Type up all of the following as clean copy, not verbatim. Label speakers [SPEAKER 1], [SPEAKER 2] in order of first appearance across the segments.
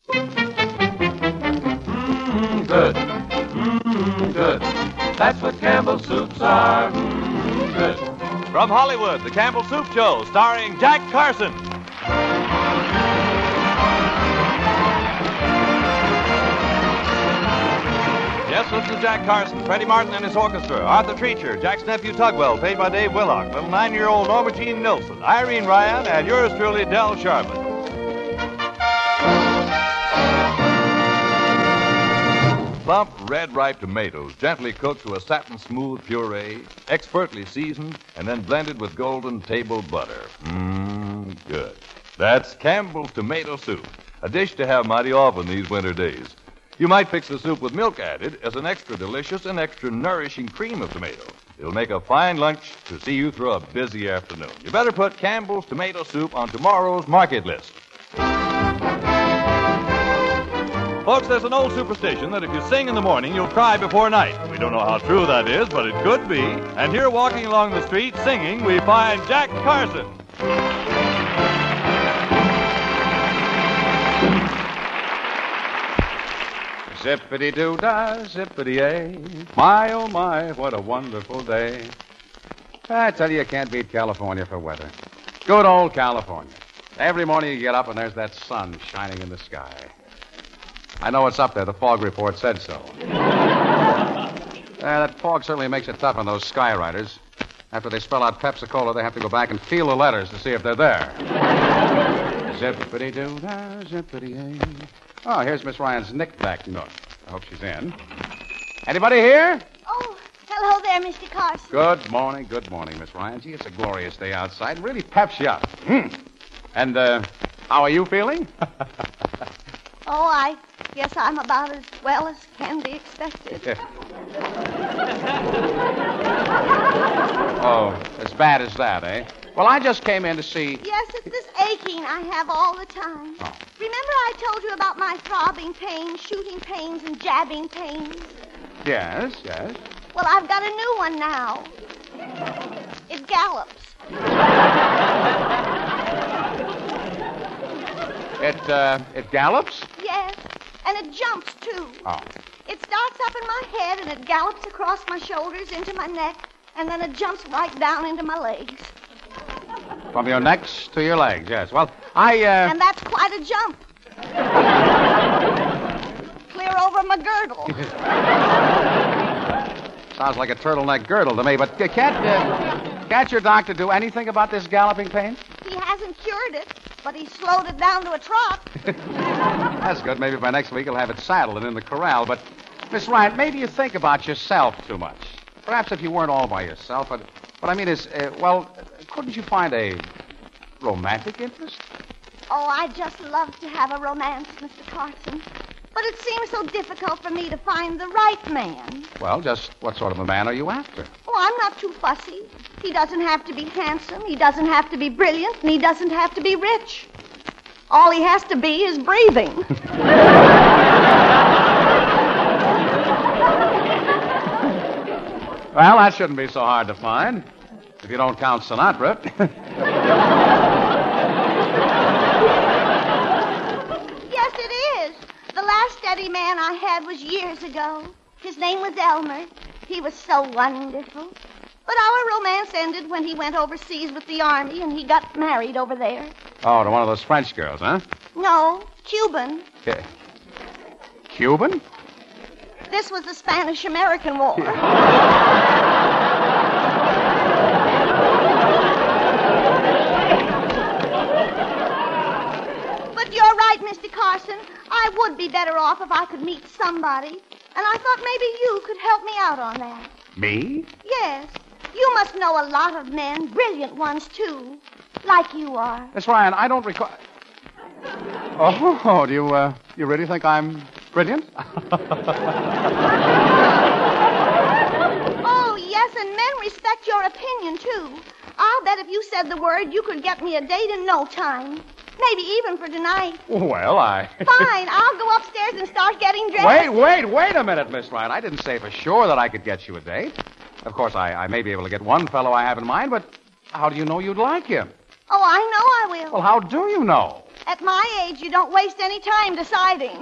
[SPEAKER 1] Good. Good. That's what Campbell's soups are. Good.
[SPEAKER 2] From Hollywood, The Campbell Soup Show, starring Jack Carson. Yes, this is Jack Carson, Freddie Martin and his orchestra, Arthur Treacher, Jack's nephew Tugwell, played by Dave Willock, little 9-year-old Norma Jean Nilsson, Irene Ryan, and yours truly, Del Sharbutt. Plump, red, ripe tomatoes, gently cooked to a satin-smooth puree, expertly seasoned, and then blended with golden table butter. Good. That's Campbell's Tomato Soup, a dish to have mighty often these winter days. You might fix the soup with milk added as an extra delicious and extra nourishing cream of tomato. It'll make a fine lunch to see you through a busy afternoon. You better put Campbell's Tomato Soup on tomorrow's market list. Folks, there's an old superstition that if you sing in the morning, you'll cry before night. We don't know how true that is, but it could be. And here, walking along the street singing, we find Jack Carson.
[SPEAKER 3] Zippity-doo-dah, zippity-ay. My, oh my, what a wonderful day. I tell you can't beat California for weather. Good old California. Every morning you get up and there's that sun shining in the sky. I know it's up there. The fog report said so. That fog certainly makes it tough on those skywriters. After they spell out Pepsi-Cola, they have to go back and feel the letters to see if they're there. Zippity-doo-dah, zippity-ay. Oh, here's Miss Ryan's knick-knack nook. I hope she's in. Anybody here?
[SPEAKER 4] Oh, hello there, Mr. Carson.
[SPEAKER 3] Good morning, Miss Ryan. Gee, it's a glorious day outside. It really peps you up. And, how are you feeling?
[SPEAKER 4] Oh, I guess I'm about as well as can be expected.
[SPEAKER 3] Oh, as bad as that, eh? Well, I just came in to see...
[SPEAKER 4] Yes, it's this aching I have all the time.
[SPEAKER 3] Oh.
[SPEAKER 4] Remember I told you about my throbbing pains, shooting pains, and jabbing pains?
[SPEAKER 3] Yes.
[SPEAKER 4] Well, I've got a new one now. It gallops.
[SPEAKER 3] It gallops?
[SPEAKER 4] Yes, and it jumps, too.
[SPEAKER 3] Oh.
[SPEAKER 4] It starts up in my head, and it gallops across my shoulders into my neck, and then it jumps right down into my legs.
[SPEAKER 3] From your necks to your legs, yes. Well,
[SPEAKER 4] And that's quite a jump. Clear over my girdle.
[SPEAKER 3] Sounds like a turtleneck girdle to me, but can't your doctor do anything about this galloping pain?
[SPEAKER 4] He hasn't cured it, but he slowed it down to a trot.
[SPEAKER 3] That's good. Maybe by next week he'll have it saddled and in the corral. But, Miss Ryan, maybe you think about yourself too much. Perhaps if you weren't all by yourself. But what I mean is, couldn't you find a romantic interest?
[SPEAKER 4] Oh, I'd just love to have a romance, Mr. Carson. But it seems so difficult for me to find the right man.
[SPEAKER 3] Well, just what sort of a man are you after?
[SPEAKER 4] Oh, I'm not too fussy. He doesn't have to be handsome, he doesn't have to be brilliant, and he doesn't have to be rich. All he has to be is breathing.
[SPEAKER 3] Well, that shouldn't be so hard to find, if you don't count Sinatra.
[SPEAKER 4] Yes, it is. The last steady man I had was years ago. His name was Elmer. He was so wonderful. But our romance ended when he went overseas with the army and he got married over there.
[SPEAKER 3] Oh, to one of those French girls, huh?
[SPEAKER 4] No, Cuban.
[SPEAKER 3] Cuban?
[SPEAKER 4] This was the Spanish-American War. But you're right, Mr. Carson. I would be better off if I could meet somebody. And I thought maybe you could help me out on that.
[SPEAKER 3] Me?
[SPEAKER 4] Yes. You must know a lot of men, brilliant ones, too. Like you are.
[SPEAKER 3] Miss Ryan, I don't recall... Oh, do you really think I'm brilliant?
[SPEAKER 4] Oh, yes, and men respect your opinion, too. I'll bet if you said the word, you could get me a date in no time. Maybe even for tonight.
[SPEAKER 3] Well,
[SPEAKER 4] Fine, I'll go upstairs and start getting dressed.
[SPEAKER 3] Wait a minute, Miss Ryan. I didn't say for sure that I could get you a date. Of course, I may be able to get one fellow I have in mind, but how do you know you'd like him?
[SPEAKER 4] Oh, I know I will.
[SPEAKER 3] Well, how do you know?
[SPEAKER 4] At my age, you don't waste any time deciding.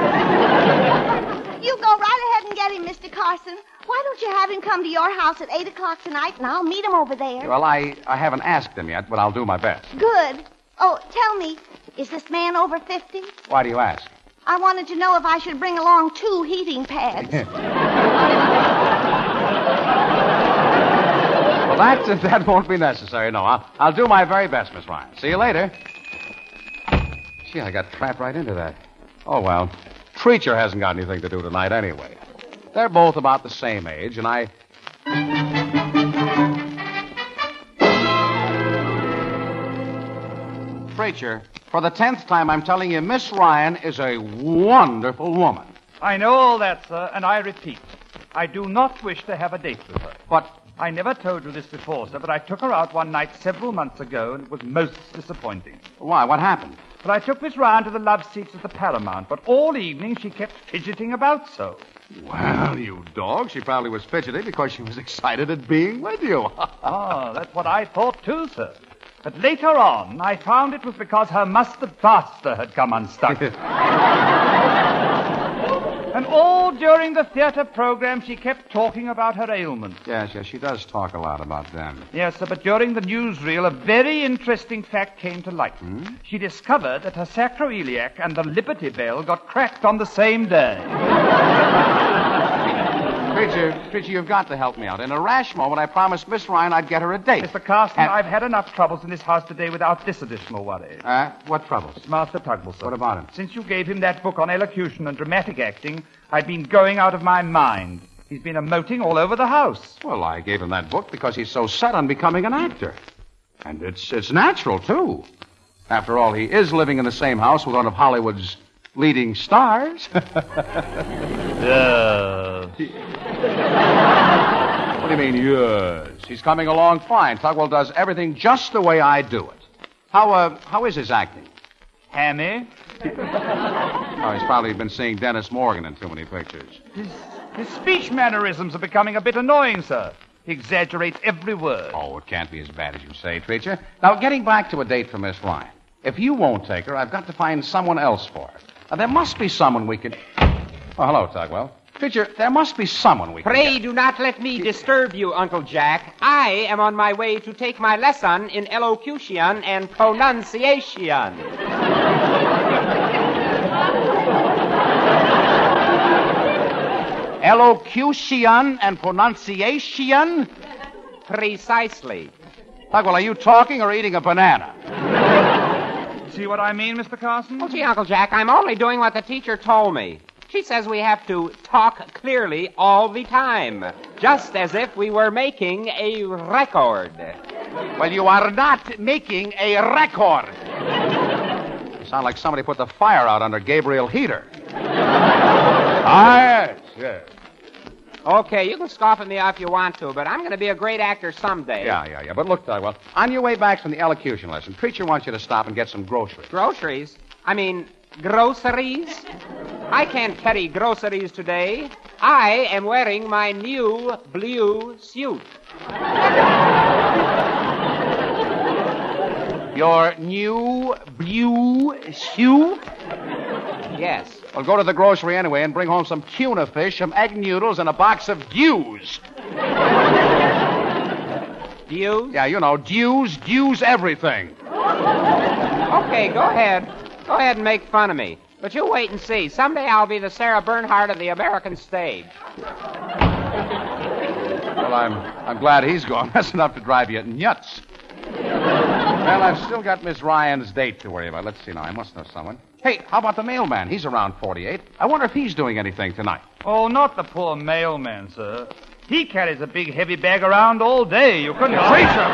[SPEAKER 4] You go right ahead and get him, Mr. Carson. Why don't you have him come to your house at 8 o'clock tonight, and I'll meet him over there?
[SPEAKER 3] Well, I haven't asked him yet, but I'll do my best.
[SPEAKER 4] Good. Oh, tell me, is this man over 50?
[SPEAKER 3] Why do you ask?
[SPEAKER 4] I wanted to know if I should bring along 2 heating pads.
[SPEAKER 3] Well, that won't be necessary, no. I'll do my very best, Miss Ryan. See you later. Gee, I got trapped right into that. Oh, well. Treacher hasn't got anything to do tonight anyway. They're both about the same age, and I... Treacher, for the 10th time, I'm telling you, Miss Ryan is a wonderful woman.
[SPEAKER 5] I know all that, sir, and I repeat, I do not wish to have a date with her.
[SPEAKER 3] But...
[SPEAKER 5] I never told you this before, sir, but I took her out one night several months ago, and it was most disappointing.
[SPEAKER 3] Why? What happened?
[SPEAKER 5] But I took Miss Ryan to the love seats at the Paramount, but all evening she kept fidgeting about so.
[SPEAKER 3] Well, you dog, she probably was fidgety because she was excited at being with you.
[SPEAKER 5] That's what I thought too, sir. But later on, I found it was because her mustard plaster had come unstuck. And all during the theater program, she kept talking about her ailments.
[SPEAKER 3] Yes, she does talk a lot about them.
[SPEAKER 5] Yes, sir, but during the newsreel, a very interesting fact came to light. She discovered that her sacroiliac and the Liberty Bell got cracked on the same day.
[SPEAKER 3] Treacher, you've got to help me out. In a rash moment, I promised Miss Ryan I'd get her a date.
[SPEAKER 5] Mr. Carson, I've had enough troubles in this house today without this additional worry.
[SPEAKER 3] What troubles?
[SPEAKER 5] It's Master Tugbull, sir.
[SPEAKER 3] What about him?
[SPEAKER 5] Since you gave him that book on elocution and dramatic acting, I've been going out of my mind. He's been emoting all over the house.
[SPEAKER 3] Well, I gave him that book because he's so set on becoming an actor. And it's natural, too. After all, he is living in the same house with one of Hollywood's leading stars. What do you mean, yes? He's coming along fine. Tugwell does everything just the way I do it. How is his acting?
[SPEAKER 5] Hammy?
[SPEAKER 3] Oh, he's probably been seeing Dennis Morgan in too many pictures.
[SPEAKER 5] His speech mannerisms are becoming a bit annoying, sir. He exaggerates every word.
[SPEAKER 3] Oh, it can't be as bad as you say, Treacher. Now, getting back to a date for Miss Ryan. If you won't take her, I've got to find someone else for her. Now, there must be someone we could... Oh, hello, Tugwell. Treacher, there must be someone we can
[SPEAKER 6] Pray
[SPEAKER 3] get.
[SPEAKER 6] do not let me disturb you, Uncle Jack. I am on my way to take my lesson in elocution and pronunciation.
[SPEAKER 3] Elocution and pronunciation?
[SPEAKER 6] Precisely.
[SPEAKER 3] Tugwell, are you talking or eating a banana?
[SPEAKER 5] See what I mean, Mr. Carson?
[SPEAKER 6] Oh, gee, Uncle Jack, I'm only doing what the teacher told me. She says we have to talk clearly all the time, just as if we were making a record.
[SPEAKER 3] Well, you are not making a record. You sound like somebody put the fire out under Gabriel Heater. Yes.
[SPEAKER 6] Okay, you can scoff at me if you want to, but I'm going to be a great actor someday.
[SPEAKER 3] Yeah. But look, Tugwell, on your way back from the elocution lesson, Treacher wants you to stop and get some groceries.
[SPEAKER 6] Groceries? I mean, groceries? I can't carry groceries today. I am wearing my new blue suit.
[SPEAKER 3] Your new blue suit?
[SPEAKER 6] Yes.
[SPEAKER 3] Well, go to the grocery anyway and bring home some tuna fish, some egg noodles, and a box of Dews.
[SPEAKER 6] Dews?
[SPEAKER 3] Yeah, you know, Dews everything.
[SPEAKER 6] Okay, go ahead. Go ahead and make fun of me. But you wait and see. Someday I'll be the Sarah Bernhardt of the American stage.
[SPEAKER 3] Well, I'm glad he's gone. That's enough to drive you nuts. Well, I've still got Miss Ryan's date to worry about. Let's see now. I must know someone. Hey, how about the mailman? He's around 48. I wonder if he's doing anything tonight.
[SPEAKER 5] Oh, not the poor mailman, sir. He carries a big, heavy bag around all day. You couldn't... Treacher!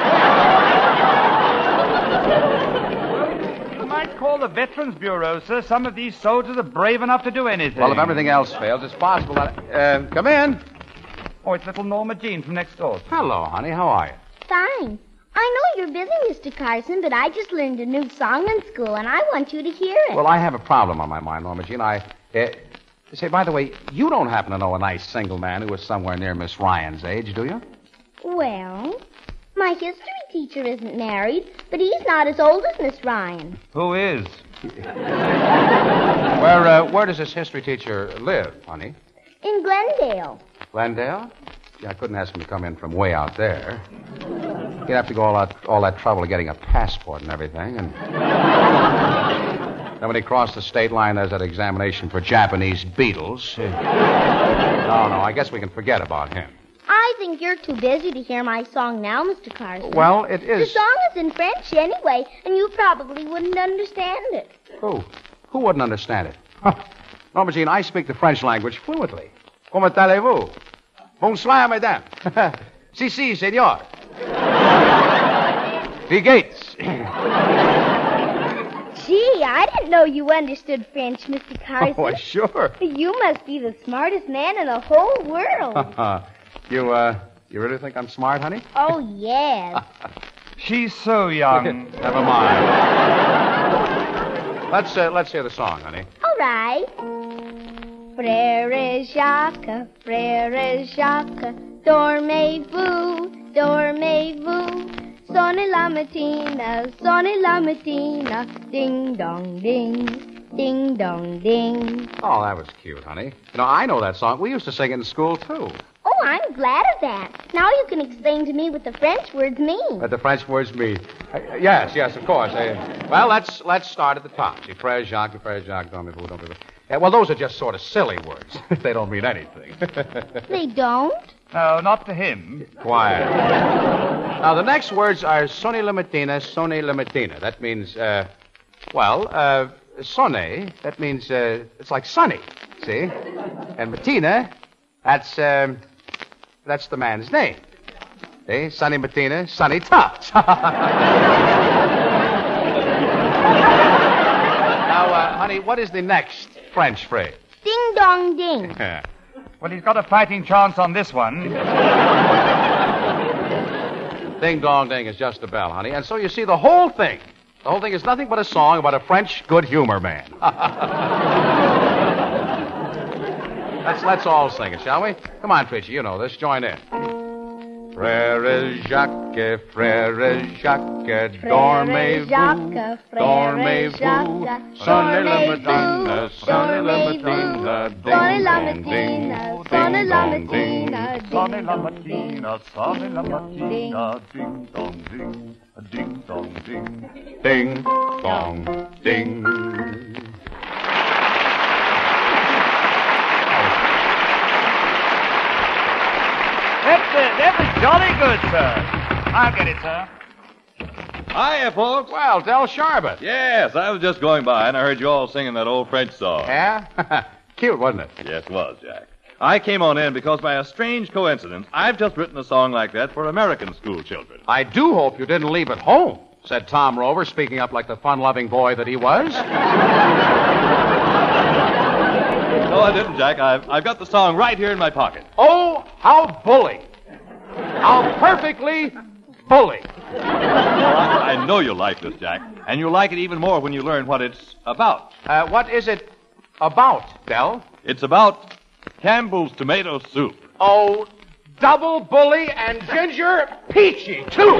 [SPEAKER 5] You might call the Veterans Bureau, sir. Some of these soldiers are brave enough to do anything.
[SPEAKER 3] Well, if everything else fails, it's possible that... come in.
[SPEAKER 5] Oh, it's little Norma Jean from next door.
[SPEAKER 3] Hello, honey. How are you?
[SPEAKER 7] Fine. I know you're busy, Mr. Carson, but I just learned a new song in school, and I want you to hear it.
[SPEAKER 3] Well, I have a problem on my mind, Norma Jean. Say, by the way, you don't happen to know a nice single man who is somewhere near Miss Ryan's age, do you?
[SPEAKER 7] Well, my history teacher isn't married, but he's not as old as Miss Ryan.
[SPEAKER 5] Who is?
[SPEAKER 3] Where does this history teacher live, honey?
[SPEAKER 7] In Glendale.
[SPEAKER 3] Glendale? Yeah, I couldn't ask him to come in from way out there. He'd have to go all that trouble of getting a passport and everything, and then when he crossed the state line, there's that examination for Japanese beetles. No, I guess we can forget about him.
[SPEAKER 7] I think you're too busy to hear my song now, Mr. Carson.
[SPEAKER 3] Well, it
[SPEAKER 7] The
[SPEAKER 3] is...
[SPEAKER 7] song is in French anyway, and you probably wouldn't understand it.
[SPEAKER 3] Who? Who wouldn't understand it? Norma Jean, I speak the French language fluently. Comment allez-vous? Bonsoir, madame. Si, senor. Wie geht's?
[SPEAKER 7] Gee, I didn't know you understood French, Mr. Carson.
[SPEAKER 3] Oh, sure.
[SPEAKER 7] You must be the smartest man in the whole world.
[SPEAKER 3] You really think I'm smart, honey?
[SPEAKER 7] Oh, yes.
[SPEAKER 5] She's so young.
[SPEAKER 3] Never mind. Let's hear the song, honey.
[SPEAKER 7] All right. Frère Jacques, dormez-vous, dormez-vous. Sonne la mattina, ding dong ding, ding dong ding.
[SPEAKER 3] Oh, that was cute, honey. You know, I know that song. We used to sing it in school, too.
[SPEAKER 7] Oh, I'm glad of that. Now you can explain to me what the French words mean.
[SPEAKER 3] What the French words mean. Yes, of course. Well, let's start at the top. Frère Jacques, dormez-vous, dormez-vous. Well, those are just sort of silly words. They don't mean anything.
[SPEAKER 7] They don't?
[SPEAKER 5] No, not to him.
[SPEAKER 3] Quiet. Now, the next words are sonne la mattina, sonne la mattina. That means, sonne, that means, it's like sunny, see? And mattina, that's the man's name. See? Sunny Mattina, Sunny Tufts. Now, honey, what is the next French phrase?
[SPEAKER 7] Ding dong ding.
[SPEAKER 5] Well, he's got a fighting chance on this one.
[SPEAKER 3] Ding dong ding is just a bell, honey. And so you see, the whole thing is nothing but a song about a French good humor man. Let's all sing it, shall we? Come on, Twitchy, you know this. Join in. Frère Jacques, dormez-vous, dormez-vous. Sonne la mattina, sonne la mattina,
[SPEAKER 7] Sonne la mattina, sonne la mattina,
[SPEAKER 1] Sonne la mattina, sonne la mattina, ding dong ding, ding dong ding.
[SPEAKER 3] Ding dong ding.
[SPEAKER 5] That was jolly good, sir. I'll get it, sir.
[SPEAKER 2] Hiya, folks.
[SPEAKER 3] Well, Del Sharbot.
[SPEAKER 2] Yes, I was just going by, and I heard you all singing that old French song.
[SPEAKER 3] Yeah? Cute, wasn't it?
[SPEAKER 2] Yes, it was, Jack. I came on in because by a strange coincidence, I've just written a song like that for American school children.
[SPEAKER 3] I do hope you didn't leave it home, said Tom Rover, speaking up like the fun-loving boy that he was.
[SPEAKER 2] No, I didn't, Jack. I've got the song right here in my pocket.
[SPEAKER 3] Oh, how bully. How perfectly bully.
[SPEAKER 2] Well, I know you'll like this, Jack. And you'll like it even more when you learn what it's about.
[SPEAKER 3] What is it about, Del?
[SPEAKER 2] It's about Campbell's tomato soup.
[SPEAKER 3] Oh, double bully and ginger peachy, too.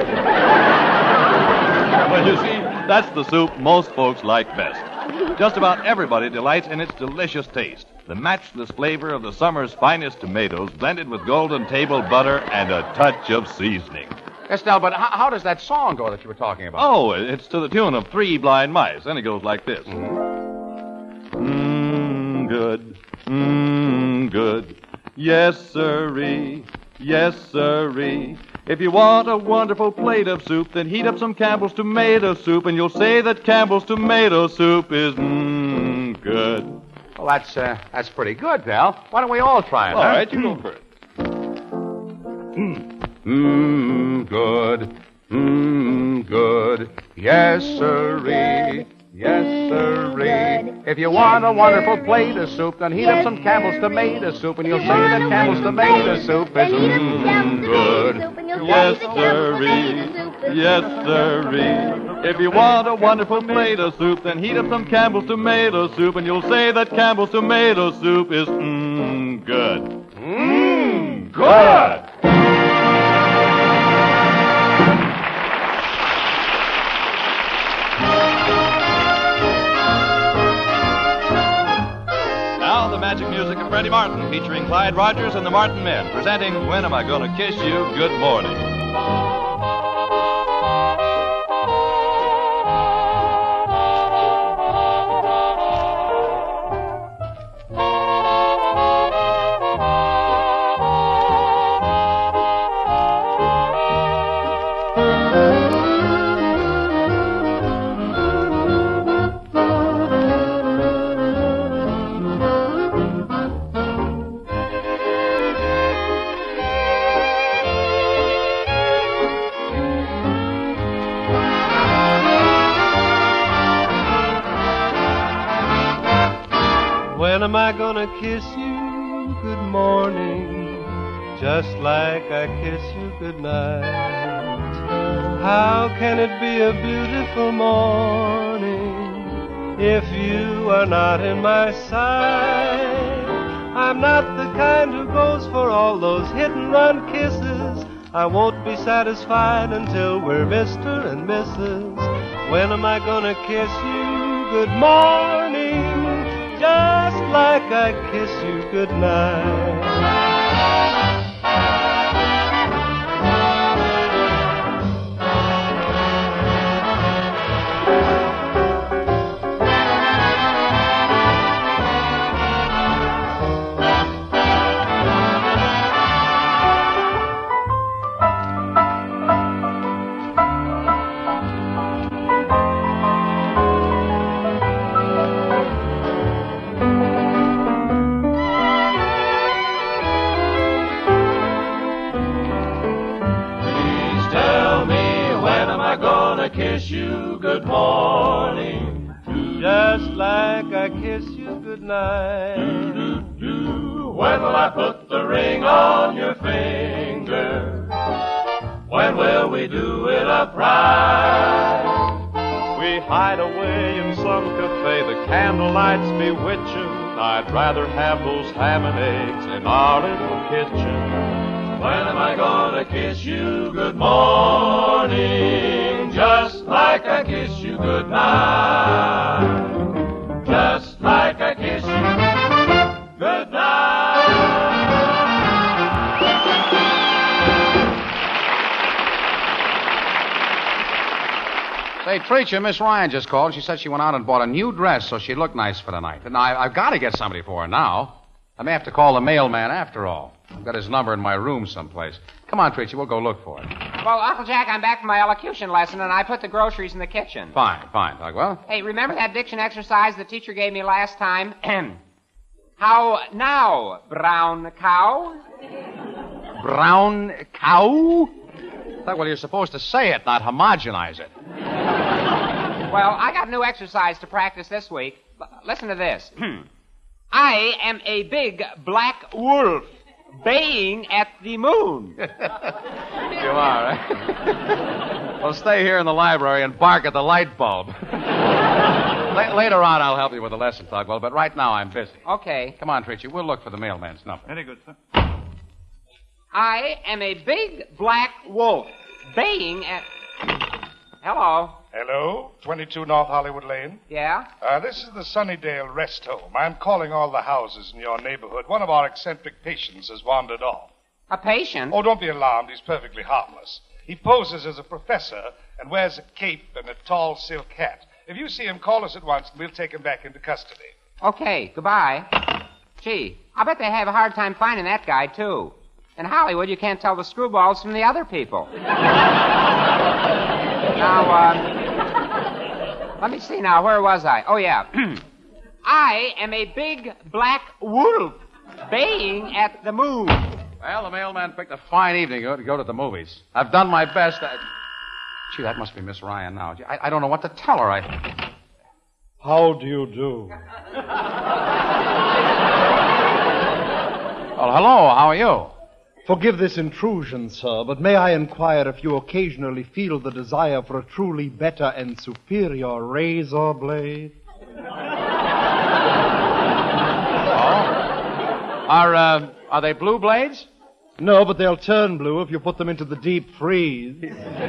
[SPEAKER 2] Well, you see, that's the soup most folks like best. Just about everybody delights in its delicious taste. The matchless flavor of the summer's finest tomatoes blended with golden table butter and a touch of seasoning.
[SPEAKER 3] Yes, Del, but how does that song go that you were talking about?
[SPEAKER 2] Oh, it's to the tune of Three Blind Mice, and it goes like this. Good. Good. Yes, sirree. Yes, sirree. If you want a wonderful plate of soup, then heat up some Campbell's tomato soup, and you'll say that Campbell's tomato soup is good.
[SPEAKER 3] Well, that's pretty good, Del. Why don't we all try it?
[SPEAKER 2] All right, you go first.
[SPEAKER 3] Good. Good. Yes, sirree. Yes, sirree. If you want a wonderful plate of soup, then heat up some Campbell's tomato soup, and you'll say that Campbell's tomato soup is good.
[SPEAKER 2] Yes, sirree. Yes, siree. If you want a wonderful plate of soup, then heat up some Campbell's tomato soup, and you'll say that Campbell's tomato soup is good.
[SPEAKER 3] Good.
[SPEAKER 2] Freddie Martin, featuring Clyde Rogers and the Martin Men, presenting When Am I Gonna Kiss You? Good Morning.
[SPEAKER 8] When am I gonna kiss you good morning, just like I kiss you good night? How can it be a beautiful morning if you are not in my sight? I'm not the kind who goes for all those hit-and-run kisses. I won't be satisfied until we're Mr. and Mrs. When am I gonna kiss you good morning, just like I kiss you good night? Kiss you good morning, just like I kiss you good night. When will I put the ring on your finger? When will we do it upright? We hide away in some cafe, the candlelight's bewitching. I'd rather have those ham and eggs in our little kitchen. When am I gonna kiss you good morning, just like I kiss you good night? Just like I kiss you good night.
[SPEAKER 3] Say, Treacher, Miss Ryan just called. She said she went out and bought a new dress so she'd look nice for the night. And I've got to get somebody for her now. I may have to call the mailman after all. I've got his number in my room someplace. Come on, Treacher, we'll go look for it.
[SPEAKER 6] Well, Uncle Jack, I'm back from my elocution lesson, and I put the groceries in the kitchen.
[SPEAKER 3] Fine, Tugwell.
[SPEAKER 6] Hey, remember that diction exercise the teacher gave me last time? How now, brown cow?
[SPEAKER 3] Brown cow? Tugwell, you're supposed to say it, not homogenize it.
[SPEAKER 6] Well, I got a new exercise to practice this week. Listen to this. I am a big black wolf baying at the moon.
[SPEAKER 3] You are, eh? Well, stay here in the library and bark at the light bulb. Later on, I'll help you with the lesson, Tugwell, but right now I'm busy.
[SPEAKER 6] Okay.
[SPEAKER 3] Come on, Treacher, we'll look for the mailman's number.
[SPEAKER 5] Very good, sir.
[SPEAKER 6] I am a big black wolf baying at... Hello.
[SPEAKER 9] Hello, 22 North Hollywood Lane.
[SPEAKER 6] Yeah?
[SPEAKER 9] This is the Sunnydale Rest Home. I'm calling all the houses in your neighborhood. One of our eccentric patients has wandered off.
[SPEAKER 6] A patient?
[SPEAKER 9] Oh, don't be alarmed. He's perfectly harmless. He poses as a professor and wears a cape and a tall silk hat. If you see him, call us at once and we'll take him back into custody.
[SPEAKER 6] Okay, goodbye. Gee, I bet they have a hard time finding that guy, too. In Hollywood, you can't tell the screwballs from the other people. Now, let me see now. Where was I? Oh, yeah. I am a big black wolf baying at the moon.
[SPEAKER 3] Well, the mailman picked a fine evening to go to the movies. I've done my best. Gee, that must be Miss Ryan now. Gee, I don't know what to tell her.
[SPEAKER 8] How do you do?
[SPEAKER 3] Well, hello. How are you?
[SPEAKER 8] Forgive this intrusion, sir, but may I inquire if you occasionally feel the desire for a truly better and superior razor blade?
[SPEAKER 3] Are they blue blades?
[SPEAKER 8] No, but they'll turn blue if you put them into the deep freeze.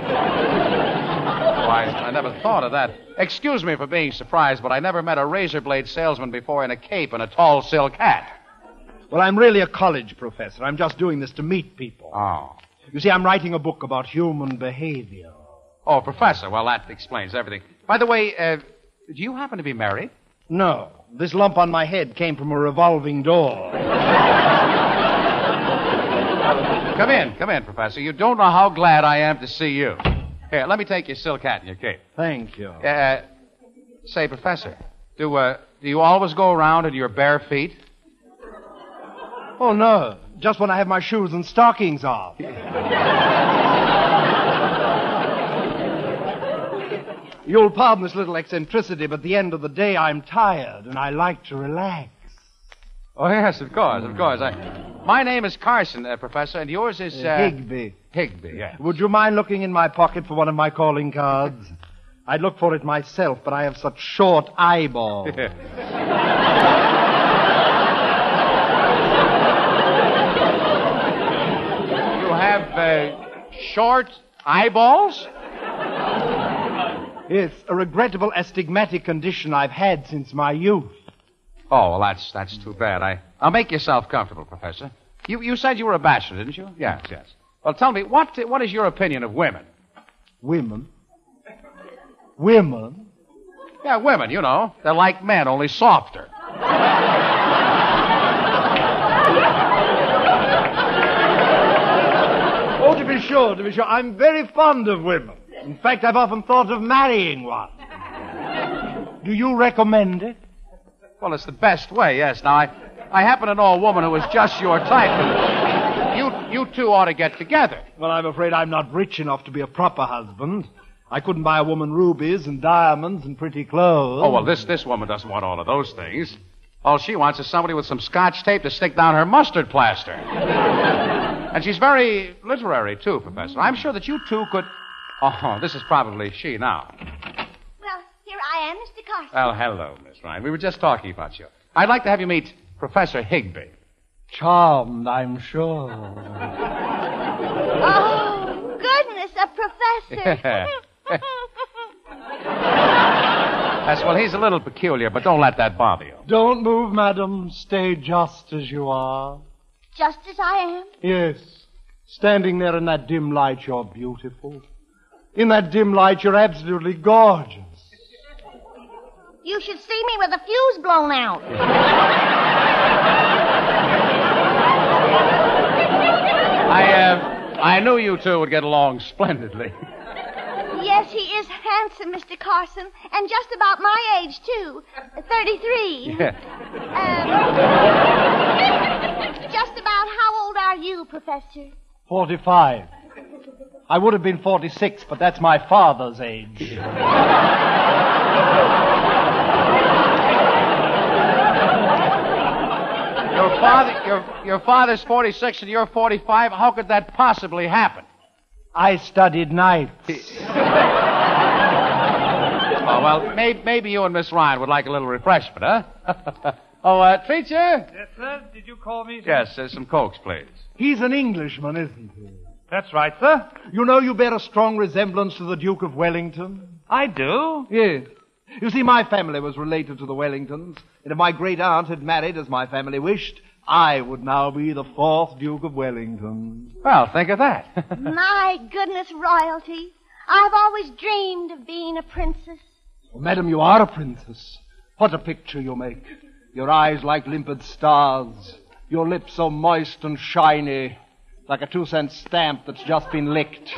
[SPEAKER 3] I never thought of that. Excuse me for being surprised, but I never met a razor blade salesman before in a cape and a tall silk hat.
[SPEAKER 10] Well, I'm really a college professor. I'm just doing this to meet people.
[SPEAKER 3] Oh.
[SPEAKER 10] You see, I'm writing a book about human behavior.
[SPEAKER 3] Oh, Professor. Well, that explains everything. By the way, do you happen to be married?
[SPEAKER 10] No. This lump on my head came from a revolving door.
[SPEAKER 3] Come in, Professor. You don't know how glad I am to see you. Here, let me take your silk hat and your cape.
[SPEAKER 10] Thank you.
[SPEAKER 3] Say, Professor, do you always go around in your bare feet?
[SPEAKER 10] Oh, no. Just when I have my shoes and stockings off. You'll pardon this little eccentricity, but at the end of the day, I'm tired, and I like to relax.
[SPEAKER 3] Oh, yes, of course. My name is Carson, Professor, and yours is...
[SPEAKER 10] Higby.
[SPEAKER 3] Higby, yeah.
[SPEAKER 10] Would you mind looking in my pocket for one of my calling cards? I'd look for it myself, but I have such short eyeballs.
[SPEAKER 3] You have short eyeballs?
[SPEAKER 10] Yes, a regrettable astigmatic condition I've had since my youth.
[SPEAKER 3] Oh, well, that's too bad. I'll make yourself comfortable, Professor. You said you were a bachelor, didn't you? Yes. Well, tell me, what is your opinion of women?
[SPEAKER 10] Women? Women?
[SPEAKER 3] Yeah, women, you know. They're like men, only softer.
[SPEAKER 10] Oh, to be sure. I'm very fond of women. In fact, I've often thought of marrying one. Do you recommend it?
[SPEAKER 3] Well, it's the best way, yes. Now, I happen to know a woman who is just your type. And you two ought to get together.
[SPEAKER 10] Well, I'm afraid I'm not rich enough to be a proper husband. I couldn't buy a woman rubies and diamonds and pretty clothes.
[SPEAKER 3] Oh, well, this woman doesn't want all of those things. All she wants is somebody with some scotch tape to stick down her mustard plaster. And she's very literary, too, Professor. I'm sure that you two could... Oh, this is probably she now.
[SPEAKER 4] Well, here I am, Mr. Carson.
[SPEAKER 3] Well, hello, Miss Ryan. We were just talking about you. I'd like to have you meet Professor Higby.
[SPEAKER 10] Charmed, I'm sure.
[SPEAKER 4] Oh, goodness, a professor.
[SPEAKER 3] Yes, well, he's a little peculiar, but don't let that bother you.
[SPEAKER 10] Don't move, madam. Stay just as you are.
[SPEAKER 4] Just as I am?
[SPEAKER 10] Yes. Standing there in that dim light, you're beautiful. In that dim light, you're absolutely gorgeous.
[SPEAKER 4] You should see me with a fuse blown out.
[SPEAKER 3] I knew you two would get along splendidly.
[SPEAKER 4] Yes, he is handsome, Mr. Carson, and just about my age, too. 33.
[SPEAKER 3] Yeah.
[SPEAKER 4] Just about how old are you, Professor?
[SPEAKER 10] 45. I would have been 46, but that's my father's age.
[SPEAKER 3] Your father's 46 and you're 45. How could that possibly happen?
[SPEAKER 10] I studied nights.
[SPEAKER 3] Oh, well, maybe you and Miss Ryan would like a little refreshment, huh? Treacher?
[SPEAKER 5] Yes, sir? Did you call me, sir?
[SPEAKER 3] Yes, some Cokes, please.
[SPEAKER 10] He's an Englishman, isn't he?
[SPEAKER 5] That's right, sir.
[SPEAKER 10] You know you bear a strong resemblance to the Duke of Wellington.
[SPEAKER 5] I do?
[SPEAKER 10] Yes. You see, my family was related to the Wellingtons, and if my great aunt had married as my family wished, I would now be the 4th Duke of Wellington.
[SPEAKER 3] Well, think of that.
[SPEAKER 4] My goodness, royalty. I've always dreamed of being a princess.
[SPEAKER 10] Well, madam, you are a princess. What a picture you make. Your eyes like limpid stars. Your lips so moist and shiny, like a 2-cent stamp that's just been licked.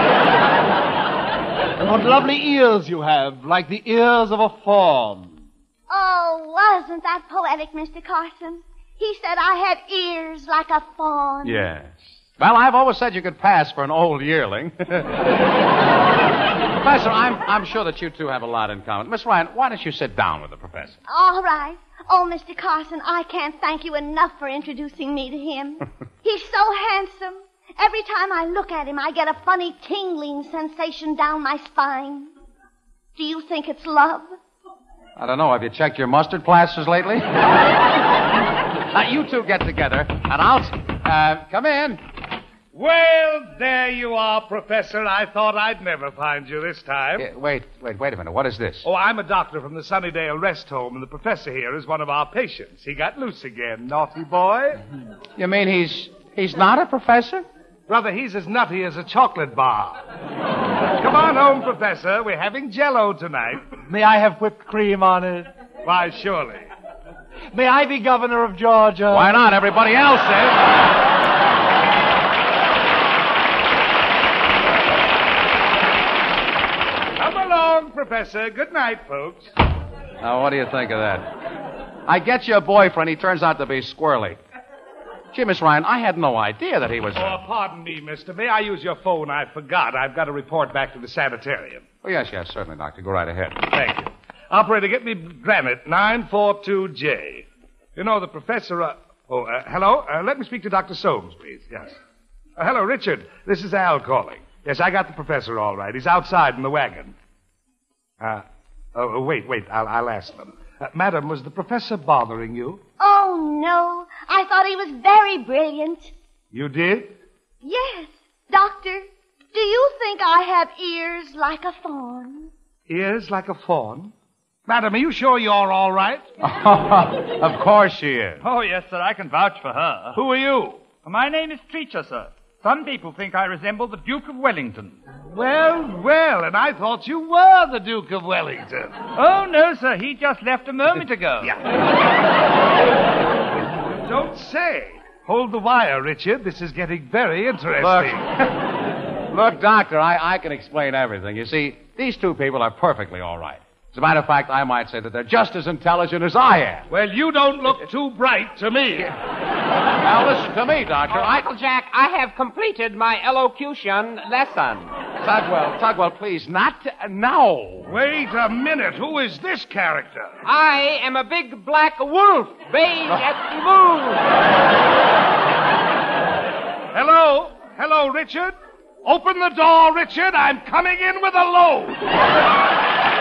[SPEAKER 10] And what lovely ears you have, like the ears of a fawn.
[SPEAKER 4] Oh, wasn't that poetic, Mr. Carson? He said I had ears like a fawn.
[SPEAKER 3] Yes. Well, I've always said you could pass for an old yearling. Professor, I'm sure that you two have a lot in common. Miss Ryan, why don't you sit down with the professor?
[SPEAKER 4] All right. Oh, Mr. Carson, I can't thank you enough for introducing me to him. He's so handsome. Every time I look at him, I get a funny tingling sensation down my spine. Do you think it's love?
[SPEAKER 3] I don't know. Have you checked your mustard plasters lately? You two get together, and I'll... come in.
[SPEAKER 9] Well, there you are, Professor. I thought I'd never find you this time.
[SPEAKER 3] Wait a minute. What is this?
[SPEAKER 9] Oh, I'm a doctor from the Sunnydale Rest Home, and the professor here is one of our patients. He got loose again, naughty boy.
[SPEAKER 3] You mean he's not a professor?
[SPEAKER 9] Brother, he's as nutty as a chocolate bar. Come on home, Professor. We're having Jell-O tonight.
[SPEAKER 10] May I have whipped cream on it?
[SPEAKER 9] Why, surely.
[SPEAKER 10] May I be governor of Georgia?
[SPEAKER 3] Why not? Everybody else is.
[SPEAKER 9] Come along, Professor. Good night, folks.
[SPEAKER 3] Now, what do you think of that? I get you a boyfriend. He turns out to be squirrely. Gee, Miss Ryan, I had no idea that he was...
[SPEAKER 9] Oh, pardon me, mister. May I use your phone? I forgot. I've got to report back to the sanitarium.
[SPEAKER 3] Oh, yes, certainly, Doctor. Go right ahead.
[SPEAKER 9] Thank you. Operator, get me Granite 942J. You know, the professor... hello? Let me speak to Dr. Soames, please. Yes. Hello, Richard. This is Al calling. Yes, I got the professor all right. He's outside in the wagon. Wait. I'll ask them. Madam, was the professor bothering you?
[SPEAKER 4] Oh, no. I thought he was very brilliant.
[SPEAKER 9] You did?
[SPEAKER 4] Yes. Doctor, do you think I have ears like a fawn?
[SPEAKER 9] Ears like a fawn? Madam, are you sure you're all right?
[SPEAKER 3] Of course she is.
[SPEAKER 5] Oh, yes, sir. I can vouch for her.
[SPEAKER 9] Who are you?
[SPEAKER 5] My name is Treacher, sir. Some people think I resemble the Duke of Wellington.
[SPEAKER 9] Well, and I thought you were the Duke of Wellington.
[SPEAKER 5] Oh, no, sir. He just left a moment ago.
[SPEAKER 9] Don't say. Hold the wire, Richard. This is getting very interesting.
[SPEAKER 3] Look, Doctor, I can explain everything. You see, these two people are perfectly all right. As a matter of fact, I might say that they're just as intelligent as I am.
[SPEAKER 9] Well, you don't look too bright to me.
[SPEAKER 3] Now, listen to me, Doctor.
[SPEAKER 6] Uncle Jack, I have completed my elocution lesson.
[SPEAKER 3] Tugwell, please, not now.
[SPEAKER 9] Wait a minute. Who is this character?
[SPEAKER 6] I am a big black wolf, beige at the moon.
[SPEAKER 9] Hello, Richard. Open the door, Richard. I'm coming in with a load.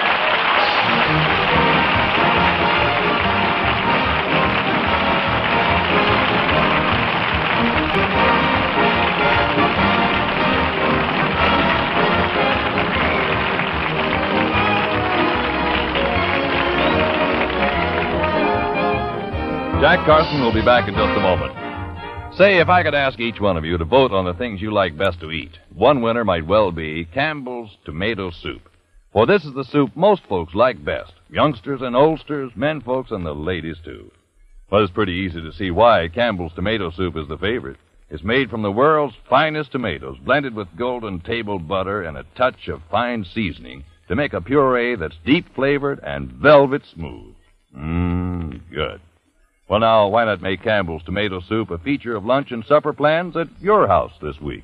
[SPEAKER 2] Jack Carson will be back in just a moment. Say, if I could ask each one of you to vote on the things you like best to eat, one winner might well be Campbell's Tomato Soup. For this is the soup most folks like best. Youngsters and oldsters, men folks, and the ladies, too. Well, it's pretty easy to see why Campbell's Tomato Soup is the favorite. It's made from the world's finest tomatoes, blended with golden table butter and a touch of fine seasoning to make a puree that's deep-flavored and velvet smooth. Good. Well, now, why not make Campbell's Tomato Soup a feature of lunch and supper plans at your house this week?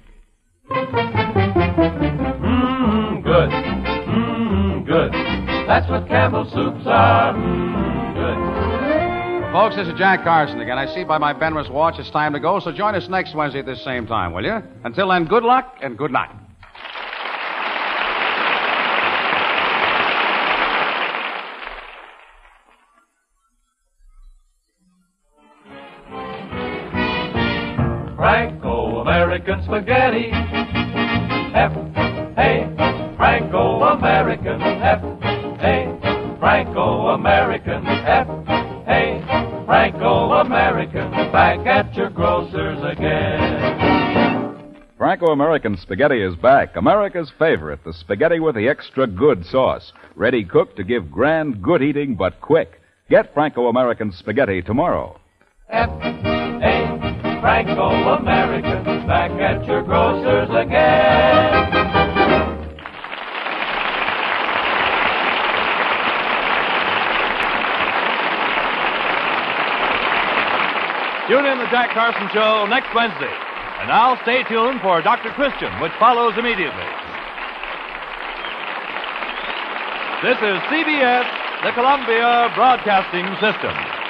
[SPEAKER 8] Good. Good. That's what Campbell's soups are. Good.
[SPEAKER 3] Folks, this is Jack Carson again. I see by my Benrus watch it's time to go, so join us next Wednesday at this same time, will you? Until then, good luck and good night.
[SPEAKER 8] Franco-American spaghetti. F-A. Franco-American. F-A. Franco-American. F-A. Franco-American. Back at your grocer's again.
[SPEAKER 11] Franco-American spaghetti is back. America's favorite, the spaghetti with the extra good sauce. Ready cooked to give grand good eating, but quick. Get Franco-American spaghetti tomorrow.
[SPEAKER 8] F-A. Franco-American, back at your grocer's again.
[SPEAKER 12] Tune in to the Jack Carson Show next Wednesday. And now stay tuned for Dr. Christian, which follows immediately. This is CBS, the Columbia Broadcasting System.